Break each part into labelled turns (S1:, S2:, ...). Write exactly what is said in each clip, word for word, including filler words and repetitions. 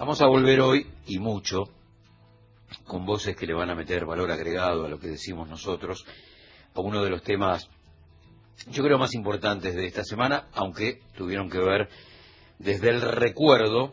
S1: Vamos a volver hoy, y mucho, con voces que le van a meter valor agregado a lo que decimos nosotros, a uno de los temas, yo creo, más importantes de esta semana, aunque tuvieron que ver desde el recuerdo,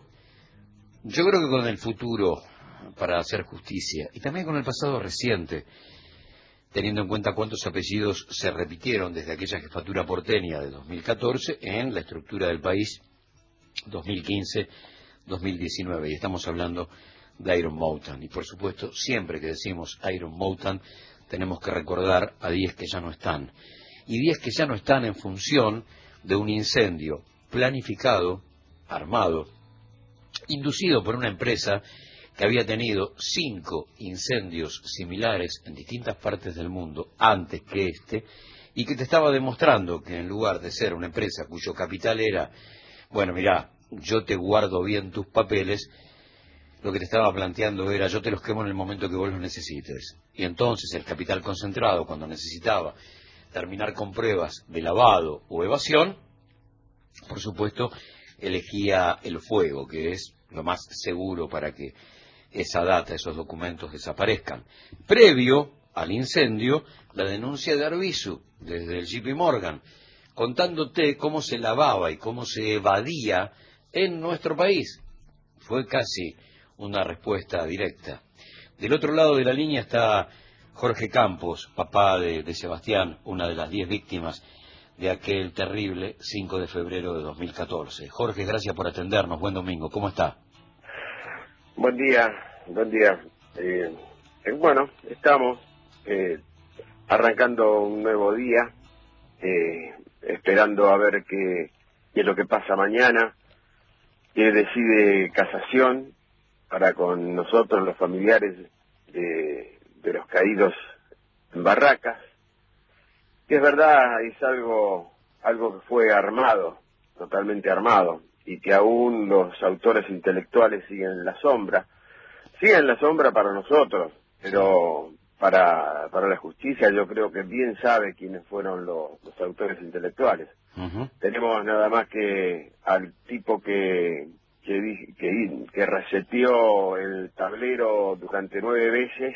S1: yo creo que con el futuro, para hacer justicia, y también con el pasado reciente, teniendo en cuenta cuántos apellidos se repitieron desde aquella jefatura porteña de dos mil catorce en la estructura del país dos mil quince dos mil diecinueve, y estamos hablando de Iron Mountain. Y por supuesto, siempre que decimos Iron Mountain, tenemos que recordar a diez que ya no están. Y diez que ya no están en función de un incendio planificado, armado, inducido por una empresa que había tenido cinco incendios similares en distintas partes del mundo antes que este, y que te estaba demostrando que en lugar de ser una empresa cuyo capital era, bueno, mirá, yo te guardo bien tus papeles, lo que te estaba planteando era, yo te los quemo en el momento que vos los necesites. Y entonces el capital concentrado, cuando necesitaba terminar con pruebas de lavado o evasión, por supuesto, elegía el fuego, que es lo más seguro para que esa data, esos documentos desaparezcan. Previo al incendio, la denuncia de Arbizu, desde el J P Morgan, contándote cómo se lavaba y cómo se evadía en nuestro país. Fue casi una respuesta directa. Del otro lado de la línea está Jorge Campos, papá de, de Sebastián, una de las diez víctimas de aquel terrible cinco de febrero de dos mil catorce. Jorge, gracias por atendernos. Buen domingo. ¿Cómo está?
S2: Buen día, buen día. Eh, eh, bueno, estamos eh, arrancando un nuevo día, eh, esperando a ver qué, qué es lo que pasa mañana, que decide casación para con nosotros, los familiares de, de los caídos en Barracas, que es verdad, es algo, algo que fue armado, totalmente armado, y que aún los autores intelectuales siguen en la sombra, siguen en la sombra para nosotros, pero para, para la justicia yo creo que bien sabe quiénes fueron los, los autores intelectuales. Uh-huh. Tenemos nada más que al tipo que que, que, que reseteó el tablero durante nueve veces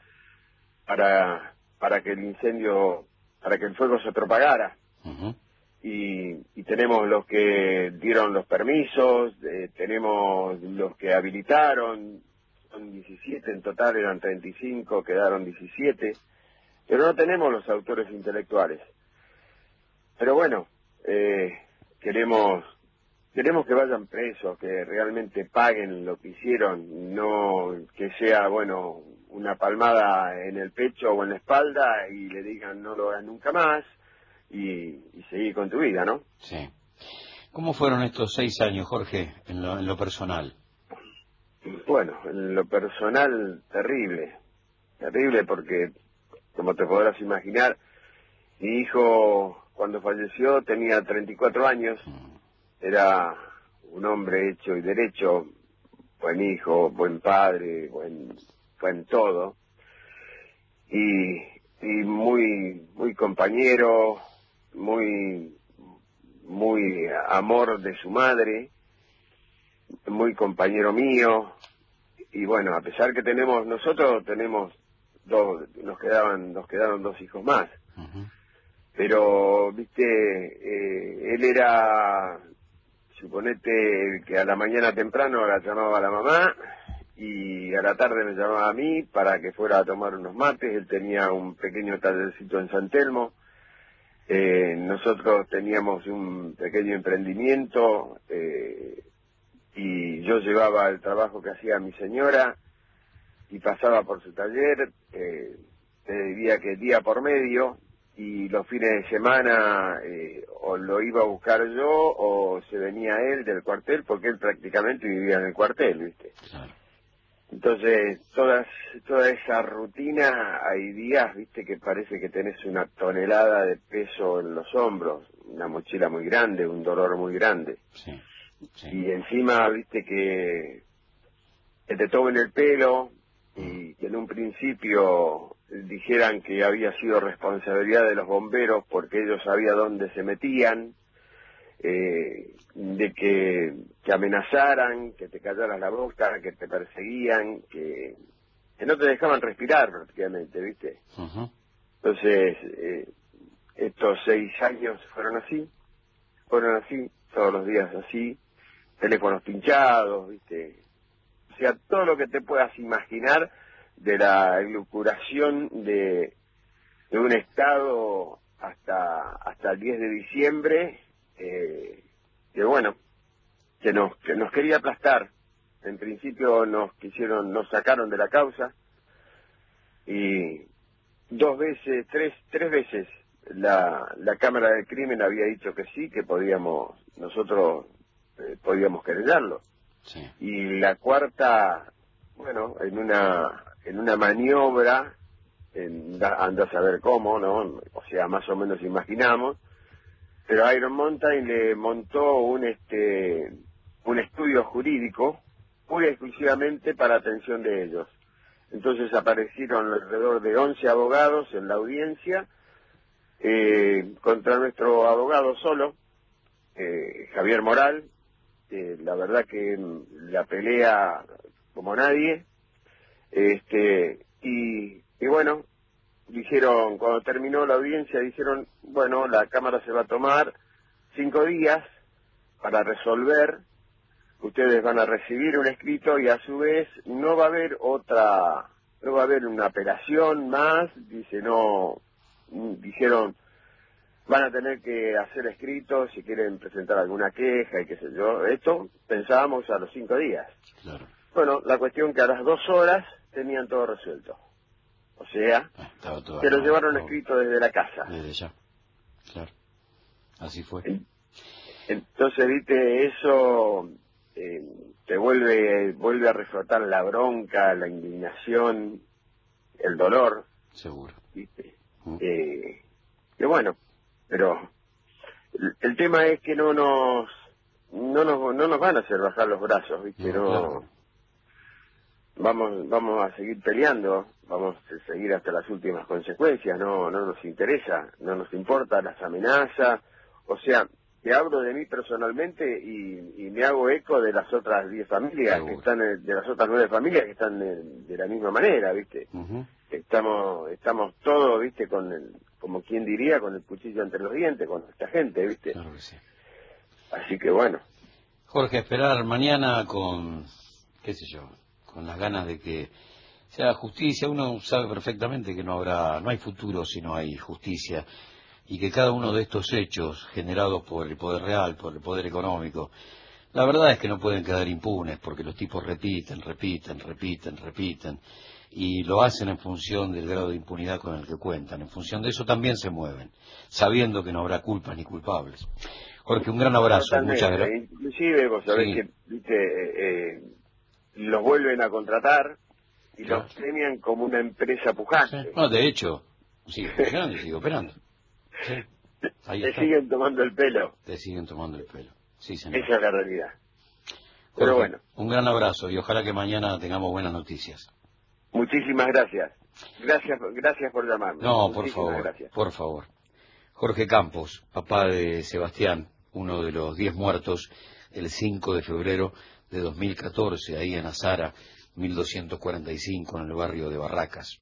S2: para, para que el incendio, para que el fuego se propagara. Uh-huh. Y, y tenemos los que dieron los permisos, eh, tenemos los que habilitaron, son diecisiete en total, eran treinta y cinco, quedaron diecisiete, pero no tenemos los autores intelectuales. Pero bueno, eh, queremos queremos que vayan presos, que realmente paguen lo que hicieron, no que sea, bueno, una palmada en el pecho o en la espalda y le digan no lo hagas nunca más. Y, y seguir con tu vida, ¿no?
S1: Sí. ¿Cómo fueron estos seis años, Jorge, en lo, en lo personal?
S2: Bueno, en lo personal, terrible. Terrible porque, como te podrás imaginar, mi hijo, cuando falleció, tenía treinta y cuatro años. Era un hombre hecho y derecho, buen hijo, buen padre, buen, buen todo. Y, y muy, muy compañero, muy muy amor de su madre, muy compañero mío, y bueno, a pesar que tenemos, nosotros tenemos dos, nos quedaban, nos quedaron dos hijos más, uh-huh. Pero, viste, eh, él era, suponete que a la mañana temprano la llamaba a la mamá, y a la tarde me llamaba a mí para que fuera a tomar unos mates. Él tenía un pequeño tallercito en San Telmo. Eh, nosotros teníamos un pequeño emprendimiento eh, y yo llevaba el trabajo que hacía mi señora y pasaba por su taller, eh, te diría que día por medio, y los fines de semana eh, o lo iba a buscar yo o se venía él del cuartel, porque él prácticamente vivía en el cuartel, ¿viste? Claro. Entonces, todas, toda esa rutina, hay días, viste, que parece que tenés una tonelada de peso en los hombros, una mochila muy grande, un dolor muy grande. Sí, sí. Y encima, viste, que, que te tomen el pelo y que en un principio dijeran que había sido responsabilidad de los bomberos porque ellos sabían dónde se metían. eh, de que, que amenazaran, que te callaras la boca, que te perseguían, que, que no te dejaban respirar prácticamente, ¿viste?
S1: Uh-huh.
S2: Entonces, eh, estos seis años fueron así, fueron así, todos los días así, teléfonos pinchados, ¿viste? O sea, todo lo que te puedas imaginar de la elucubración de, de un Estado hasta hasta el diez de diciembre, eh, que bueno, que nos, que nos quería aplastar. En principio nos quisieron, nos sacaron de la causa, y dos veces, tres, tres veces la, la Cámara del Crimen había dicho que sí, que podíamos, nosotros eh, podíamos querellarlo.
S1: Sí.
S2: Y la cuarta, bueno, en una en una maniobra, en, anda a saber cómo, ¿no? O sea, más o menos imaginamos, pero Iron Mountain le montó un este un estudio jurídico pura y exclusivamente para atención de ellos. Entonces aparecieron alrededor de once abogados en la audiencia, eh, contra nuestro abogado solo, eh, Javier Moral. Eh, la verdad que la pelea como nadie, este y, y bueno, dijeron, cuando terminó la audiencia, dijeron, bueno, la Cámara se va a tomar cinco días para resolver, ustedes van a recibir un escrito y a su vez no va a haber otra, no va a haber una apelación más, dice, no, dijeron, van a tener que hacer escritos si quieren presentar alguna queja y qué sé yo. Esto pensábamos a los cinco días.
S1: Claro.
S2: Bueno, la cuestión que a las dos horas tenían todo resuelto. O sea,
S1: Ah, estaba todo
S2: se lo
S1: armado,
S2: llevaron
S1: todo.
S2: escrito desde la casa.
S1: Desde ya. Claro. Así fue.
S2: Entonces, viste, eso eh, te vuelve, vuelve a reflotar la bronca, la indignación, el dolor.
S1: Seguro.
S2: Viste.
S1: Mm.
S2: Eh, que bueno, pero el, el tema es que no nos no nos no nos van a hacer bajar los brazos, viste,
S1: No,
S2: no,
S1: claro.
S2: vamos vamos a seguir peleando, vamos a seguir hasta las últimas consecuencias, no no nos interesa, no nos importa las amenazas. O sea, te hablo de mí personalmente y, y me hago eco de las otras diez familias
S1: Seguro.
S2: que están eh, de las otras nueve familias que están de, de la misma manera, viste.
S1: Uh-huh.
S2: Estamos estamos todos, viste, con el, como quien diría, con el cuchillo entre los dientes, con esta gente, viste.
S1: Claro que sí.
S2: Así que bueno.
S1: Jorge, esperar mañana con, qué sé yo, con las ganas de que sea justicia. Uno sabe perfectamente que no habrá, no hay futuro si no hay justicia, y que cada uno de estos hechos generados por el poder real, por el poder económico, la verdad es que no pueden quedar impunes, porque los tipos repiten, repiten, repiten, repiten, y lo hacen en función del grado de impunidad con el que cuentan. En función de eso también se mueven, sabiendo que no habrá culpas ni culpables. Jorge, un gran abrazo.
S2: Totalmente.
S1: Muchas gracias.
S2: Inclusive, vos sabés
S1: Sí.
S2: que, viste, eh, eh, los vuelven a contratar y
S1: Claro.
S2: los premian como una empresa pujante.
S1: Sí. No, de hecho, sigue funcionando y sigue operando. Sí. Ahí
S2: Te
S1: está.
S2: siguen tomando el pelo.
S1: Te siguen tomando el pelo. Sí, señor.
S2: Esa es la realidad.
S1: Jorge,
S2: Pero bueno,
S1: un gran abrazo y ojalá que mañana tengamos buenas noticias.
S2: muchísimas gracias. Gracias, gracias por llamarme.
S1: No, por
S2: Muchísimas
S1: favor,
S2: gracias.
S1: por favor. Jorge Campos, papá de Sebastián, uno de los diez muertos el cinco de febrero de dos mil catorce, ahí en Azara, mil doscientos cuarenta y cinco, en el barrio de Barracas.